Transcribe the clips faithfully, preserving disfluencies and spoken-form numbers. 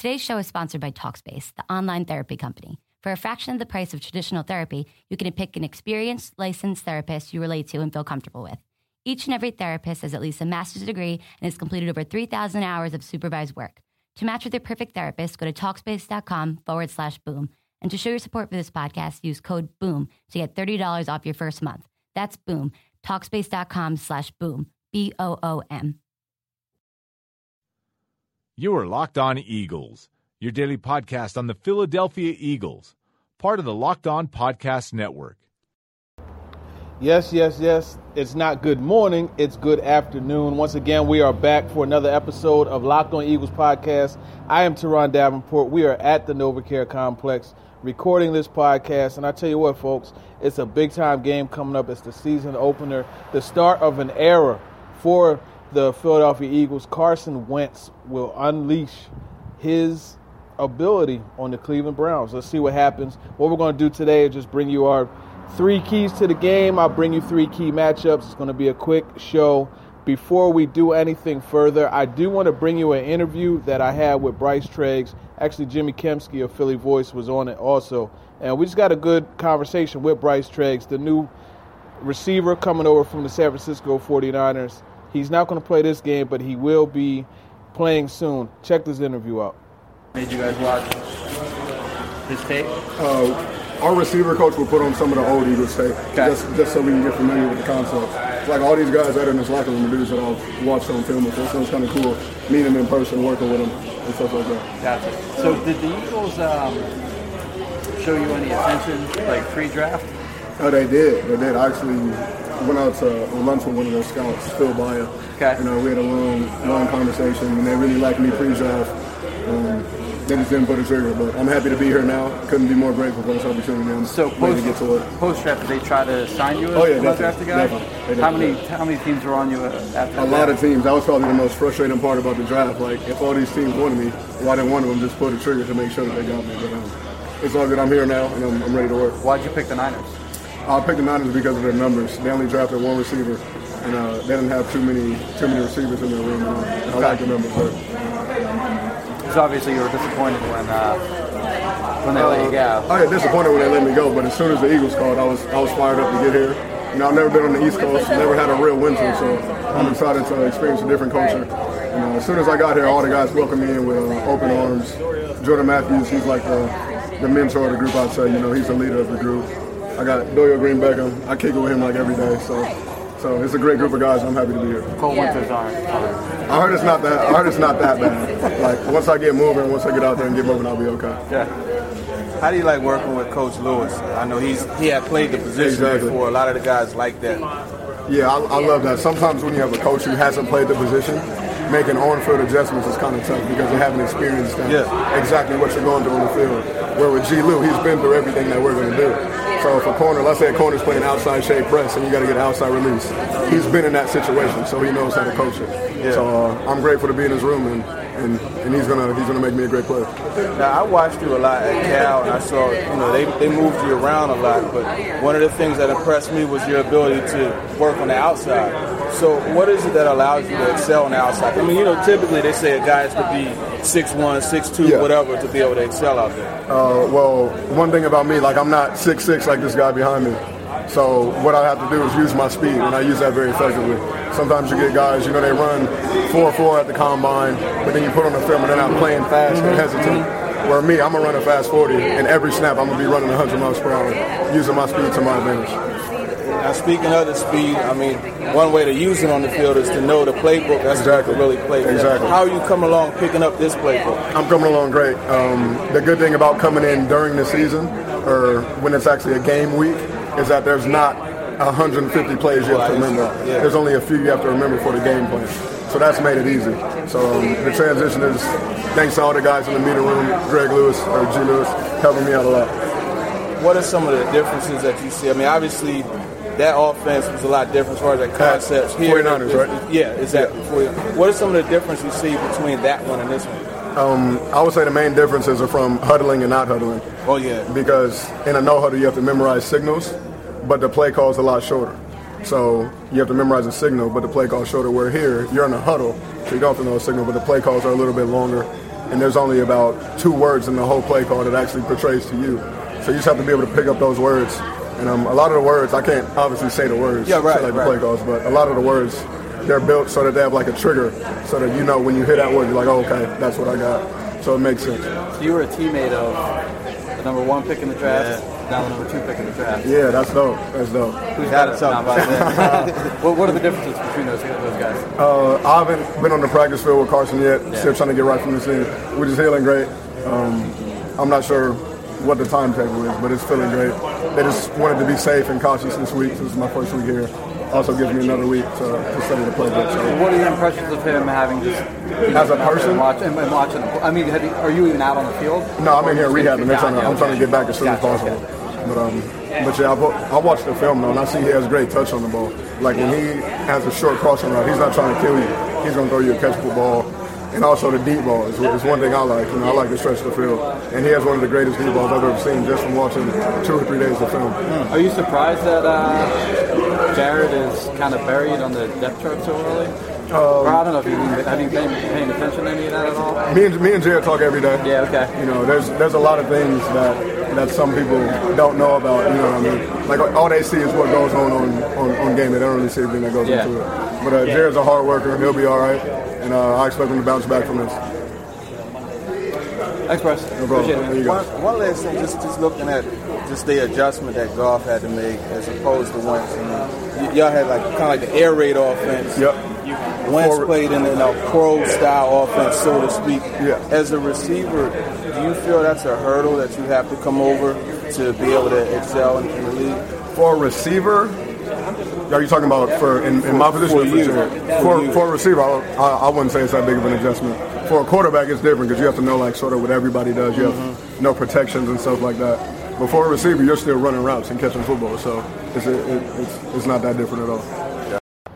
Today's show is sponsored by Talkspace, the online therapy company. For a fraction of the price of traditional therapy, you can pick an experienced, licensed therapist you relate to and feel comfortable with. Each and every therapist has at least a master's degree and has completed over three thousand hours of supervised work. To match with your perfect therapist, go to Talkspace.com forward slash boom. And to show your support for this podcast, use code BOOM to get thirty dollars off your first month. That's BOOM. Talkspace.com slash boom. B O O M. You are Locked On Eagles, your daily podcast on the Philadelphia Eagles, part of the Locked On Podcast Network. Yes, yes, yes. It's not good morning. It's good afternoon. Once again, we are back for another episode of Locked On Eagles podcast. I am Teron Davenport. We are at the NovaCare Complex recording this podcast. And I tell you what, folks, it's a big-time game coming up. It's the season opener, the start of an era for the Philadelphia Eagles. Carson Wentz will unleash his ability on the Cleveland Browns. Let's see what happens. What we're going to do today is just bring you our three keys to the game. I'll bring you three key matchups. It's going to be a quick show. Before we do anything further, I do want to bring you an interview that I had with Bryce Treggs. Actually, Jimmy Kempski of Philly Voice was on it also. And we just got a good conversation with Bryce Treggs, the new receiver coming over from the San Francisco forty-niners. He's not going to play this game, but he will be playing soon. Check this interview out. Made you guys watch his tape? Uh, Our receiver coach will put on some of the old Eagles tape, okay. just, just so we can get familiar with the concepts. Like all these guys that are in this locker room are dudes that I've watched on film before, so it's kind of cool meeting them in person, working with them, and stuff like that. Gotcha. So did the Eagles um, show you any attention, like pre-draft? Oh, they did. They did. I actually went out to lunch with one of their scouts, Phil Baya. Okay. You know, we had a long, long conversation, and they really liked me pre-draft. Um, They just didn't put a trigger, but I'm happy to be here now. Couldn't be more grateful for this opportunity. I'm so ready post, to get to work. Post-draft, did they try to sign you as oh, yeah, a drafted guy? Definitely. How many how many teams were on you after A that? lot of teams. That was probably the most frustrating part about the draft. Like, if all these teams wanted me, why didn't one of them just put a trigger to make sure that they got me? But um, it's all good. I'm here now, and I'm, I'm ready to work. Why'd you pick the Niners? I picked the Niners because of their numbers. They only drafted one receiver, and uh, they didn't have too many too many receivers in their room. And I like the numbers. But, because obviously you were disappointed when uh, when they uh, let you go. I got disappointed when they let me go, but as soon as the Eagles called, I was I was fired up to get here. You know, I've never been on the East Coast, never had a real winter, so I'm excited to experience a different culture. You know, as soon as I got here, all the guys welcomed me in with uh, open arms. Jordan Matthews, he's like the, the mentor of the group, I'd say. You know, he's the leader of the group. I got Doyle Green Beckham. I kick it with him like every day, so so it's a great group of guys. I'm happy to be here. Cold winters aren't. I heard it's not that. I heard it's not that bad. Like once I get moving, once I get out there and get moving, I'll be okay. Yeah. How do you like working with Coach Lewis? I know he's he had played the position exactly. before. A lot of the guys like that. Yeah, I, I love that. Sometimes when you have a coach who hasn't played the position, making on-field adjustments is kind of tough because they haven't experienced yeah. exactly what you're going through on the field. Where with G. Lou, he's been through everything that we're going to do. So if a corner, let's say a corner's playing outside shade press and you got to get an outside release, he's been in that situation, so he knows how to coach it. Yeah. So uh, I'm grateful to be in his room, and, and, and he's gonna he's gonna make me a great player. Now I watched you a lot at Cal, and I saw you know they they moved you around a lot, but one of the things that impressed me was your ability to work on the outside. So what is it that allows you to excel on the outside? I mean, you know, typically they say a guy has to be six one, six two, yeah. whatever, to be able to excel out there. Uh, well, one thing about me, like I'm not six six like this guy behind me. So what I have to do is use my speed, and I use that very effectively. Sometimes you get guys, you know, they run four four at the combine, but then you put on the film and they're not playing fast and hesitant. Where me, I'm going to run a fast forty, and every snap I'm going to be running one hundred miles per hour, using my speed to my advantage. Now, speaking of the speed, I mean, one way to use it on the field is to know the playbook. That's exactly. Really play. Exactly. How are you coming along picking up this playbook? I'm coming along great. Um, the good thing about coming in during the season, or when it's actually a game week, is that there's not one hundred fifty plays you have to remember. Yeah. There's only a few you have to remember for the game plan. So that's made it easy. So um, the transition is thanks to all the guys in the meeting room, Greg Lewis, or G. Lewis, helping me out a lot. What are some of the differences that you see? I mean, obviously, that offense was a lot different as far as that concepts. Here, forty-niners, right? Yeah, exactly. Yeah. What are some of the differences you see between that one and this one? Um, I would say the main differences are from huddling and not huddling. Oh, yeah. Because in a no-huddle, you have to memorize signals, but the play call is a lot shorter. So you have to memorize a signal, but the play call is shorter. Where here, you're in a huddle, so you don't have to know a signal, but the play calls are a little bit longer. and there's only about two words in the whole play call that actually portrays to you. So you just have to be able to pick up those words. And um, a lot of the words, I can't obviously say the words, yeah, right, say like right. the play calls, but a lot of the words, they're built so that they have like a trigger, so that you know when you hear that word, you're like, oh, okay, that's what I got. So it makes sense. So you were a teammate of the number one pick in the draft, yeah. now the number two pick in the draft. Yeah, that's dope. That's dope. Who's got it? What, what are the differences between those, those guys? Uh, I haven't been on the practice field with Carson yet. Yeah. Still trying to get right from the scene, which is healing great. Um, I'm not sure what the timetable is, but it's feeling great. They just wanted to be safe and cautious this week. This is my first week here. Also gives me another week to, to study the playbook. So. What are your impressions of him having just as a person? And watch, and watching, I mean, have you, are you even out on the field? No, I'm in here rehabbing. They're trying to, yeah, I'm okay. trying to get back as soon gotcha, as possible. Okay. But um, but yeah, I, I watched the film though, and I see he has great touch on the ball. Like when he has a short crossing route, he's not trying to kill you. He's going to throw you a catchable ball. And also the deep ball is, is one thing I like. You know, I like to stretch the field. And he has one of the greatest deep balls I've ever seen just from watching two or three days of film. Are you surprised that uh, Jared is kind of buried on the depth chart so early? Um, or I don't know if you have you been paying attention to any of that at all? Me and me and Jared talk every day. Yeah, okay. You know, there's there's a lot of things that that some people don't know about. You know what I mean? Like all they see is what goes on on, on, on game. They don't really see everything that goes yeah. into it. But uh, Jared's a hard worker. He'll be all right. And uh, I expect him to bounce back from this. Thanks, Bryce. No problem. There you go. One, one last thing, just just looking at just the adjustment that Goff had to make as opposed to Wentz. I mean, y- y'all had like kind of like the air raid offense. Yep. Wentz played in a pro style offense, so to speak. Yeah. As a receiver, do you feel that's a hurdle that you have to come over to be able to excel in, in the league? For a receiver. Are you talking about for in, in my position? For you. For, for, for a receiver, I, I wouldn't say it's that big of an adjustment. For a quarterback, it's different because you have to know like sort of what everybody does. You have mm-hmm. no protections and stuff like that. But for a receiver, you're still running routes and catching football, so it's it, it's, it's not that different at all. Yeah.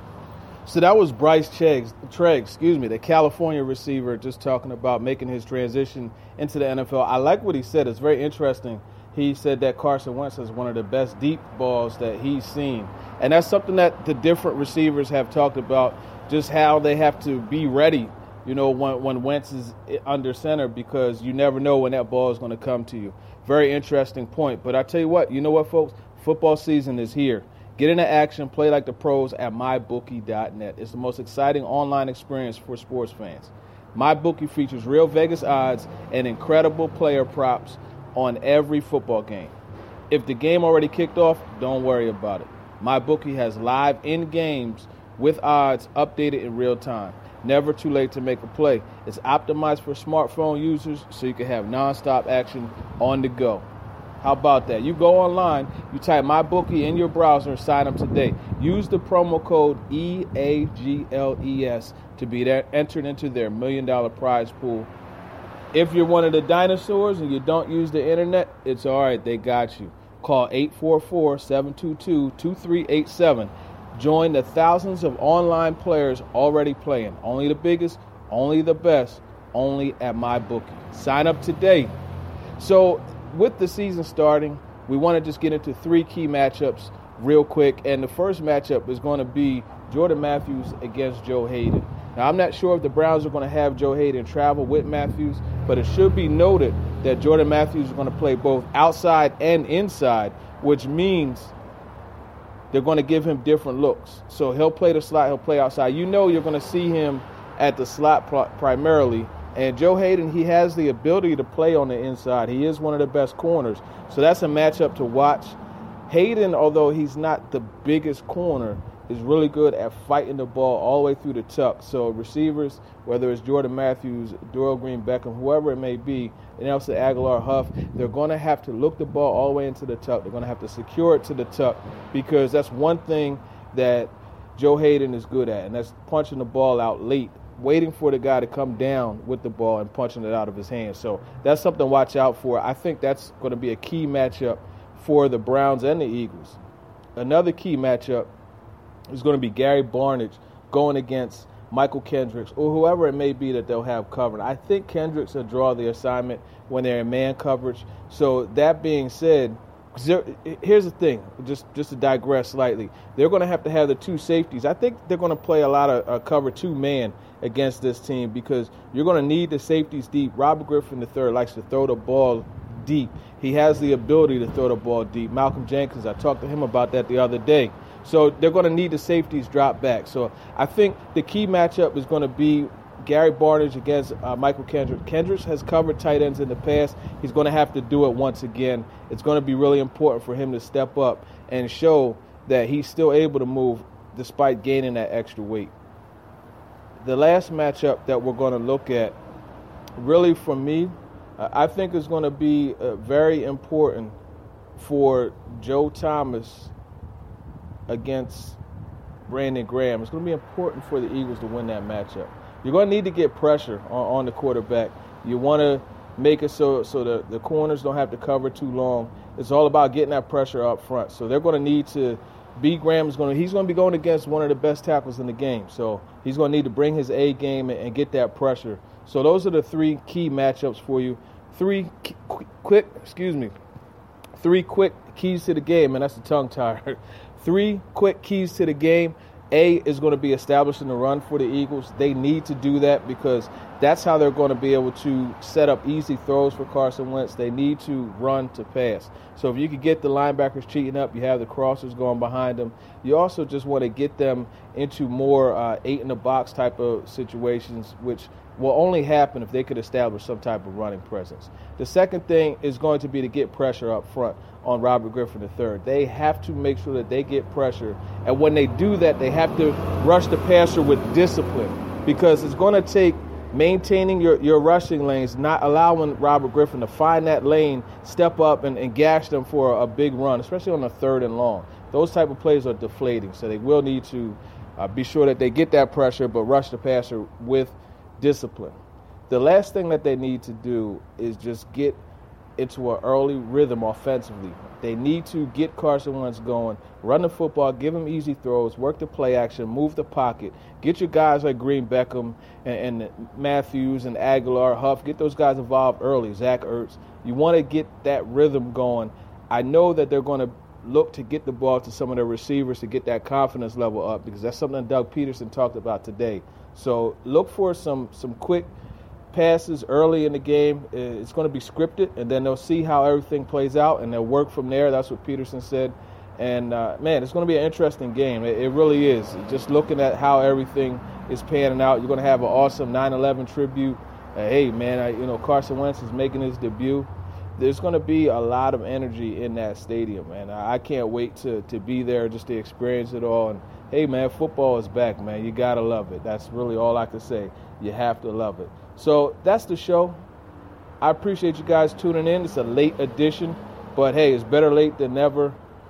So that was Bryce Triggs, Triggs, excuse me, the California receiver, just talking about making his transition into the N F L. I like what he said. It's very interesting. He said that Carson Wentz is one of the best deep balls that he's seen. And that's something that the different receivers have talked about, just how they have to be ready, you know, when, when Wentz is under center, because you never know when that ball is going to come to you. Very interesting point. But I tell you what, you know what, folks? Football season is here. Get into action, play like the pros at my bookie dot net. It's the most exciting online experience for sports fans. MyBookie features real Vegas odds and incredible player props on every football game. If the game already kicked off, don't worry about it. MyBookie has live in-games with odds updated in real time. Never too late to make a play. It's optimized for smartphone users so you can have nonstop action on the go. How about that? You go online, you type MyBookie in your browser and sign up today. Use the promo code E A G L E S to be there, entered into their million dollar prize pool. If you're one of the dinosaurs and you don't use the internet, it's all right. They got you. Call eight four four, seven two two, two three eight seven. Join the thousands of online players already playing. Only the biggest, only the best, only at MyBookie. Sign up today. So with the season starting, we want to just get into three key matchups real quick. And the first matchup is going to be Jordan Matthews against Joe Hayden. Now, I'm not sure if the Browns are going to have Joe Hayden travel with Matthews, but it should be noted that Jordan Matthews is going to play both outside and inside, which means they're going to give him different looks. So he'll play the slot, he'll play outside. You know you're going to see him at the slot pr- primarily. And Joe Hayden, he has the ability to play on the inside. He is one of the best corners. So that's a matchup to watch. Hayden, although he's not the biggest corner, is really good at fighting the ball all the way through the tuck. So receivers, whether it's Jordan Matthews, Doyle Green Beckham, whoever it may be, and Nelson Aguilar Huff, they're going to have to look the ball all the way into the tuck. They're going to have to secure it to the tuck, because that's one thing that Joe Hayden is good at, and that's punching the ball out late, waiting for the guy to come down with the ball and punching it out of his hand. So that's something to watch out for. I think that's going to be a key matchup for the Browns and the Eagles. Another key matchup is going to be Gary Barnidge going against Michael Kendricks, or whoever it may be that they'll have covered. I think Kendricks will draw the assignment when they're in man coverage. So that being said, here's the thing, just just to digress slightly. They're going to have to have the two safeties. I think they're going to play a lot of uh, cover two man against this team because you're going to need the safeties deep. Robert Griffin the third likes to throw the ball deep. He has the ability to throw the ball deep. Malcolm Jenkins, I talked to him about that the other day. So they're going to need the safeties drop back. So I think the key matchup is going to be Gary Barnidge against uh, Michael Kendricks. Kendricks has covered tight ends in the past. He's going to have to do it once again. It's going to be really important for him to step up and show that he's still able to move despite gaining that extra weight. The last matchup that we're going to look at, really for me, uh, I think is going to be uh, very important for Joe Thomas against Brandon Graham. It's going to be important for the Eagles to win that matchup. You're going to need to get pressure on, on the quarterback. You want to make it so so the, the corners don't have to cover too long. It's all about getting that pressure up front. So they're going to need to B. Graham is going to he's going to be going against one of the best tackles in the game. So he's going to need to bring his A game and, and get that pressure. So those are the three key matchups for you. Three qu- quick, excuse me, three quick keys to the game, and that's a tongue tire. Three quick keys to the game. A is going to be establishing the run for the Eagles. They need to do that because that's how they're going to be able to set up easy throws for Carson Wentz. They need to run to pass. So if you could get the linebackers cheating up, you have the crossers going behind them. You also just want to get them into more uh, eight-in-the-box type of situations, which will only happen if they could establish some type of running presence. The second thing is going to be to get pressure up front on Robert Griffin the third. They have to make sure that they get pressure, and when they do that, they have to rush the passer with discipline because it's going to take maintaining your, your rushing lanes, not allowing Robert Griffin to find that lane, step up, and, and gash them for a, a big run, especially on the third and long. Those type of plays are deflating, so they will need to uh, be sure that they get that pressure but rush the passer with discipline. The last thing that they need to do is just get into an early rhythm offensively. They need to get Carson Wentz going, run the football, give him easy throws, work the play action, move the pocket, get your guys like Green Beckham and, and Matthews and Aguilar, Huff, get those guys involved early, Zach Ertz. You want to get that rhythm going. I know that they're going to look to get the ball to some of their receivers to get that confidence level up because that's something Doug Peterson talked about today. So look for some some quick passes early in the game. It's going to be scripted, and then they'll see how everything plays out, and they'll work from there. That's what Peterson said. And, uh, man, it's going to be an interesting game. It, it really is. Just looking at how everything is panning out, you're going to have an awesome nine eleven tribute. Uh, hey, man, I, you know, Carson Wentz is making his debut. There's going to be a lot of energy in that stadium, man. I can't wait to, to be there just to experience it all. And, hey, man, football is back, man. You got to love it. That's really all I can say. You have to love it. So that's the show. I appreciate you guys tuning in. It's a late edition, but, hey, it's better late than never.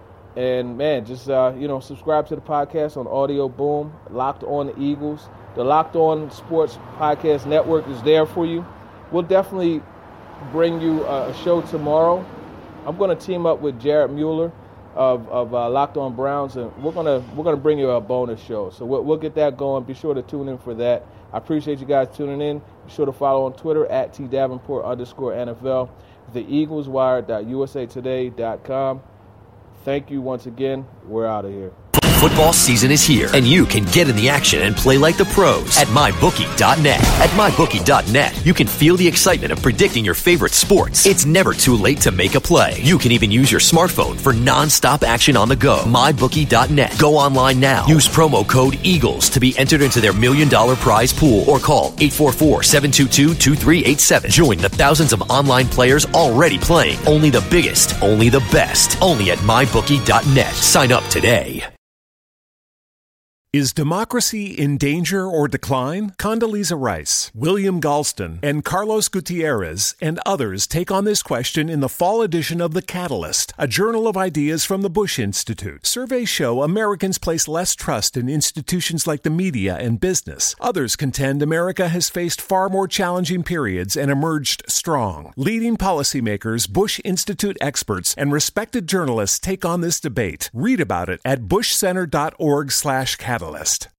And, man, just, uh, you know, subscribe to the podcast on Audio Boom, Locked On the Eagles. The Locked On Sports Podcast Network is there for you. We'll definitely bring you a show tomorrow. I'm going to team up with Jared Mueller of, of uh, Locked On Browns, and we're going to we're going to bring you a bonus show. So we'll, we'll get that going. Be sure to tune in for that. I appreciate you guys tuning in. Be sure to follow on Twitter at T Davenport underscore N F L, the eagles wire dot u s a today dot com. Thank you once again. We're out of here. Football season is here, and you can get in the action and play like the pros at my bookie dot net. At my bookie dot net, you can feel the excitement of predicting your favorite sports. It's never too late to make a play. You can even use your smartphone for non-stop action on the go. my bookie dot net. Go online now. Use promo code EAGLES to be entered into their million dollar prize pool or call eight four four, seven two two, two three eight seven. Join the thousands of online players already playing. Only the biggest, only the best. Only at my bookie dot net. Sign up today. Is democracy in danger or decline? Condoleezza Rice, William Galston, and Carlos Gutierrez and others take on this question in the fall edition of The Catalyst, a journal of ideas from the Bush Institute. Surveys show Americans place less trust in institutions like the media and business. Others contend America has faced far more challenging periods and emerged strong. Leading policymakers, Bush Institute experts, and respected journalists take on this debate. Read about it at bushcenter dot org slash catalyst.